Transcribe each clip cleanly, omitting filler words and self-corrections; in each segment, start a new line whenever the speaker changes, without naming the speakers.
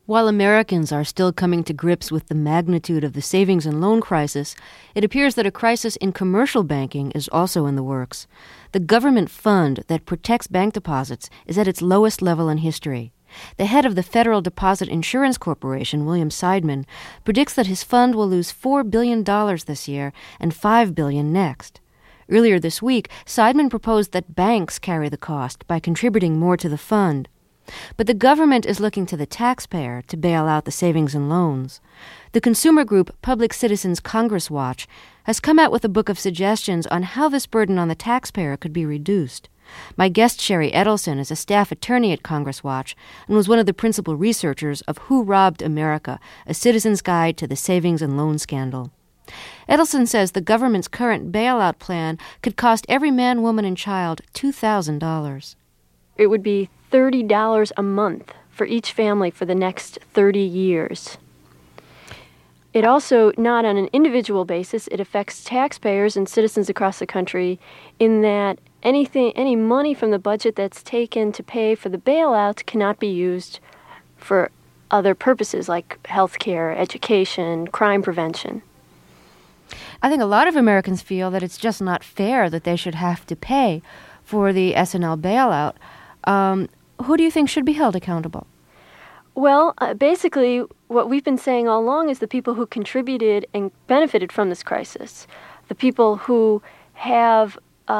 While Americans are still coming to grips with the magnitude of the savings and loan crisis, it appears that a crisis in commercial banking is also in the works. The government fund that protects bank deposits is at its lowest level in history. The head of the Federal Deposit Insurance Corporation, William Seidman, predicts that his fund will lose $4 billion this year and $5 billion next. Earlier this week, Seidman proposed that banks carry the cost by contributing more to the fund. But the government is looking to the taxpayer to bail out the savings and loans. The consumer group Public Citizens Congress Watch has come out with a book of suggestions on how this burden on the taxpayer could be reduced. My guest, Sherry Edelson, is a staff attorney at Congress Watch and was one of the principal researchers of Who Robbed America, a citizen's guide to the savings and loan scandal. Edelson says the government's current bailout plan could cost every man, woman, and child $2,000.
It would be $30 a month for each family for the next 30 years. It also, not on an individual basis, it affects taxpayers and citizens across the country in that any money from the budget that's taken to pay for the bailout cannot be used for other purposes like health care, education, crime prevention.
I think a lot of Americans feel that it's just not fair that they should have to pay for the S&L bailout. Who do you think should be held accountable?
Well, basically, what we've been saying all along is the people who contributed and benefited from this crisis, the people who have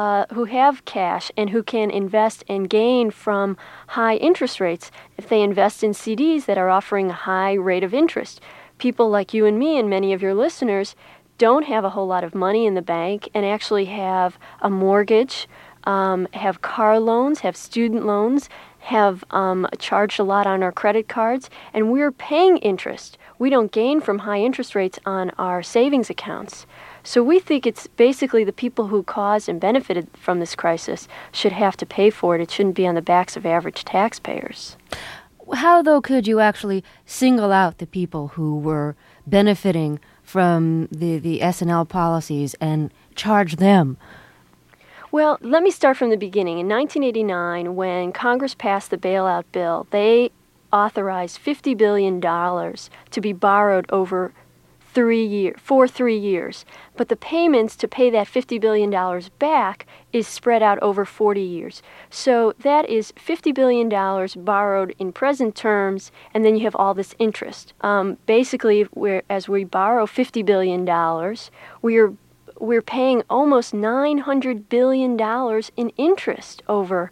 cash and who can invest and gain from high interest rates if they invest in CDs that are offering a high rate of interest. People like you and me and many of your listeners don't have a whole lot of money in the bank and actually have a mortgage, have car loans, have student loans, have charged a lot on our credit cards, and we're paying interest. We don't gain from high interest rates on our savings accounts. So we think it's basically the people who caused and benefited from this crisis should have to pay for it. It shouldn't be on the backs of average taxpayers.
How, though, could you actually single out the people who were benefiting from the S&L policies and charge them?
Well, let me start from the beginning. In 1989, when Congress passed the bailout bill, they authorized $50 billion to be borrowed over 3 years. But the payments to pay that $50 billion back is spread out over 40 years. So that is $50 billion borrowed in present terms, and then you have all this interest. Basically, as we borrow $50 billion, we're paying almost $900 billion in interest over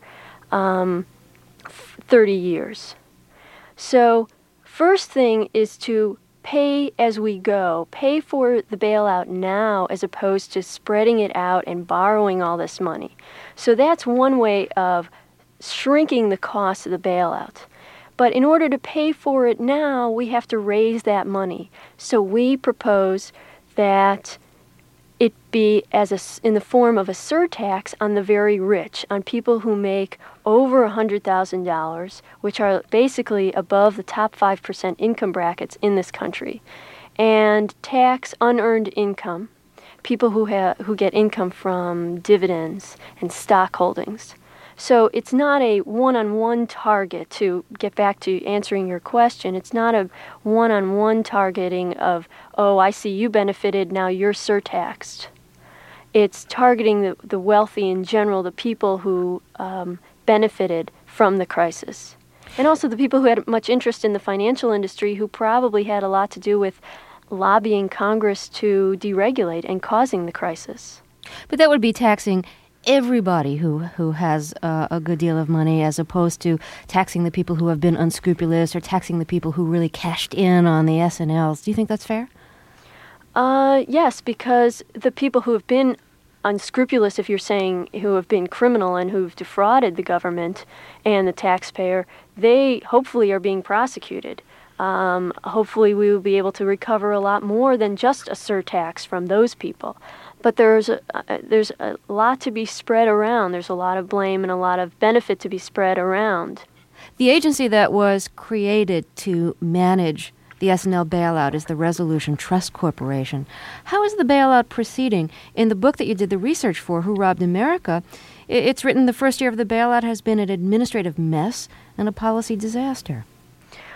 30 years. So first thing is to pay as we go, pay for the bailout now as opposed to spreading it out and borrowing all this money. So that's one way of shrinking the cost of the bailout. But in order to pay for it now, we have to raise that money. So we propose that it be in the form of a surtax on the very rich, on people who make over $100,000, which are basically above the top 5% income brackets in this country, and tax unearned income, people who get income from dividends and stock holdings. So it's not a one-on-one target. To get back to answering your question, it's not a one-on-one targeting of, oh, I see you benefited, now you're surtaxed. It's targeting the wealthy in general, the people who benefited from the crisis. And also the people who had much interest in the financial industry, who probably had a lot to do with lobbying Congress to deregulate and causing the crisis.
But that would be taxing everybody who has a good deal of money, as opposed to taxing the people who have been unscrupulous or taxing the people who really cashed in on the S&Ls. Do you think that's fair?
Yes, because the people who have been unscrupulous, if you're saying who have been criminal and who've defrauded the government and the taxpayer, they hopefully are being prosecuted. Hopefully we will be able to recover a lot more than just a surtax from those people. But there's a lot to be spread around. There's a lot of blame and a lot of benefit to be spread around.
The agency that was created to manage the S&L bailout is the Resolution Trust Corporation. How is the bailout proceeding? In the book that you did the research for, Who Robbed America, it's written the first year of the bailout has been an administrative mess and a policy disaster.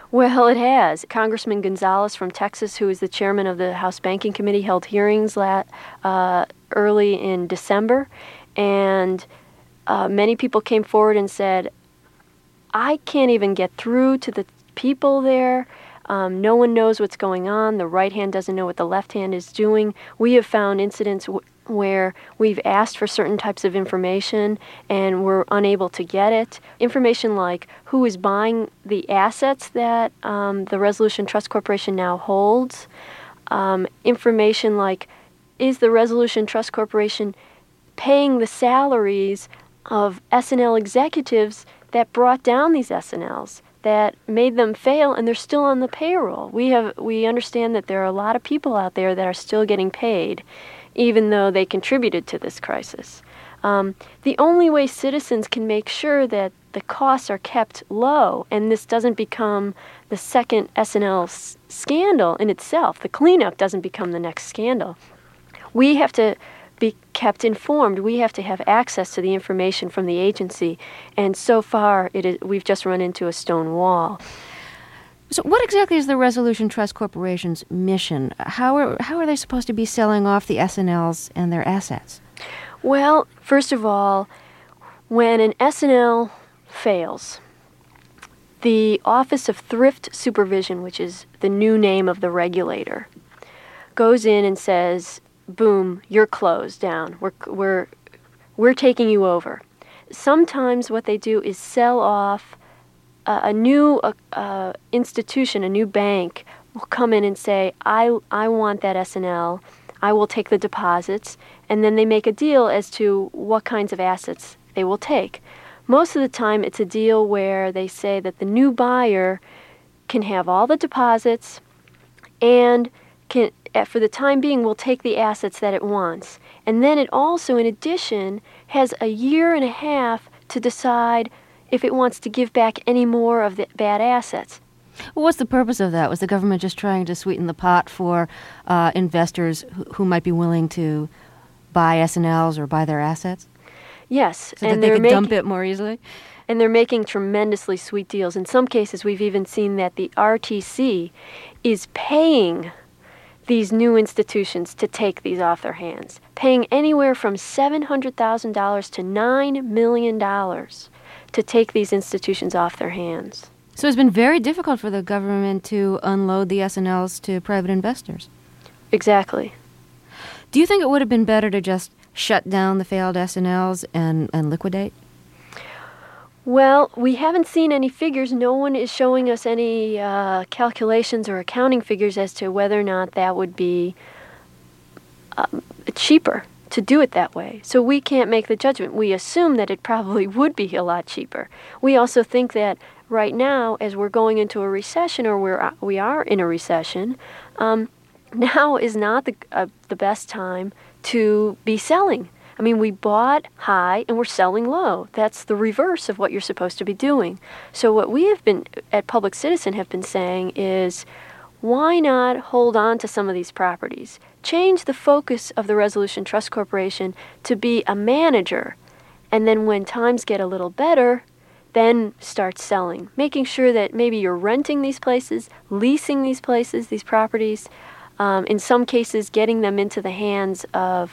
Well, it has. Congressman Gonzalez from Texas, who is the chairman of the House Banking Committee, held hearings early in December, and many people came forward and said, I can't even get through to the people there. No one knows what's going on. The right hand doesn't know what the left hand is doing. We have found incidents where we've asked for certain types of information and we're unable to get it. Information like who is buying the assets that the Resolution Trust Corporation now holds. Information like, is the Resolution Trust Corporation paying the salaries of S&L executives that brought down these S&Ls, that made them fail, and they're still on the payroll. We understand that there are a lot of people out there that are still getting paid, even though they contributed to this crisis. The only way citizens can make sure that the costs are kept low and this doesn't become the second S&L scandal in itself, the cleanup doesn't become the next scandal. We have to be kept informed. We have to have access to the information from the agency, and so far we've just run into a stone wall.
So what exactly is the Resolution Trust Corporation's mission? How are they supposed to be selling off the S&Ls and their assets?
Well, first of all, when an S&L fails, the Office of Thrift Supervision, which is the new name of the regulator, goes in and says, boom, you're closed down. We're taking you over. Sometimes what they do is sell off a new institution, a new bank will come in and say, I want that S&L. I will take the deposits. And then they make a deal as to what kinds of assets they will take. Most of the time it's a deal where they say that the new buyer can have all the deposits and can, for the time being, will take the assets that it wants. And then it also, in addition, has a year and a half to decide if it wants to give back any more of the bad assets.
Well, what's the purpose of that? Was the government just trying to sweeten the pot for investors who might be willing to buy S&Ls or buy their assets?
Yes.
So that they could dump it more easily?
And they're making tremendously sweet deals. In some cases, we've even seen that the RTC is paying these new institutions to take these off their hands, paying anywhere from $700,000 to $9 million to take these institutions off their hands.
So it's been very difficult for the government to unload the S&Ls to private investors.
Exactly.
Do you think it would have been better to just shut down the failed S&Ls and liquidate?
Well, we haven't seen any figures. No one is showing us any calculations or accounting figures as to whether or not that would be cheaper to do it that way. So we can't make the judgment. We assume that it probably would be a lot cheaper. We also think that right now, as we're going into a recession, or we are in a recession, now is not the best time to be selling. I mean, we bought high and we're selling low. That's the reverse of what you're supposed to be doing. So what we have been, at Public Citizen, have been saying is, why not hold on to some of these properties? Change the focus of the Resolution Trust Corporation to be a manager. And then when times get a little better, then start selling. Making sure that maybe you're renting these places, leasing these places, these properties. In some cases, getting them into the hands of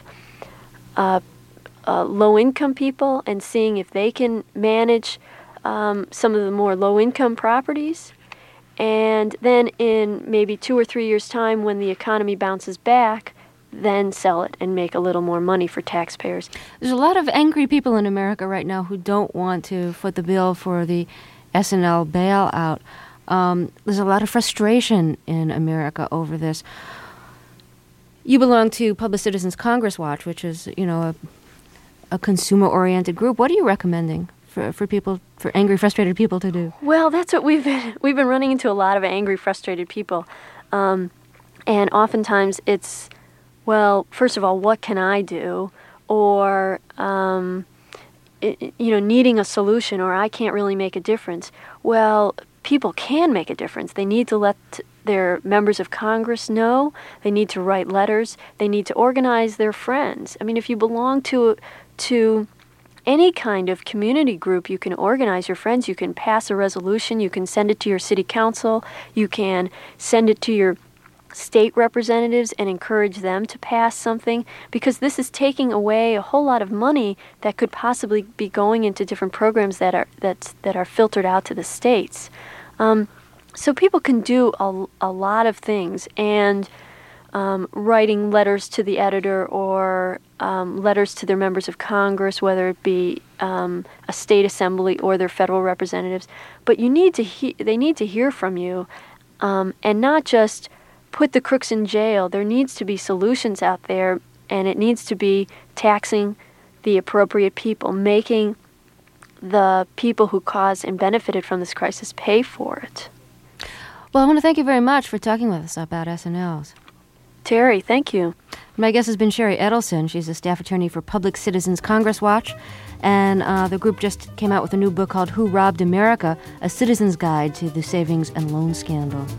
low-income people and seeing if they can manage some of the more low-income properties. And then in maybe 2 or 3 years' time, when the economy bounces back, then sell it and make a little more money for taxpayers.
There's a lot of angry people in America right now who don't want to foot the bill for the S&L bailout. There's a lot of frustration in America over this. You belong to Public Citizens Congress Watch, which is, a consumer-oriented group. What are you recommending for people, for angry, frustrated people to do?
Well, that's what we've been running into, a lot of angry, frustrated people, and oftentimes it's, well, first of all, what can I do, or needing a solution, or I can't really make a difference. Well, people can make a difference. They need to let their members of Congress know. They need to write letters. They need to organize their friends. I mean, if you belong to any kind of community group, you can organize your friends, you can pass a resolution, you can send it to your city council, you can send it to your state representatives and encourage them to pass something, because this is taking away a whole lot of money that could possibly be going into different programs that are filtered out to the states. So people can do a lot of things, and writing letters to the editor or letters to their members of Congress, whether it be a state assembly or their federal representatives. But they need to hear from you, and not just put the crooks in jail. There needs to be solutions out there, and it needs to be taxing the appropriate people, making the people who caused and benefited from this crisis pay for it.
Well, I want to thank you very much for talking with us about S&Ls.
Terry, thank you.
My guest has been Sherry Edelson. She's a staff attorney for Public Citizens Congress Watch, and the group just came out with a new book called Who Robbed America? A Citizen's Guide to the Savings and Loan Scandal.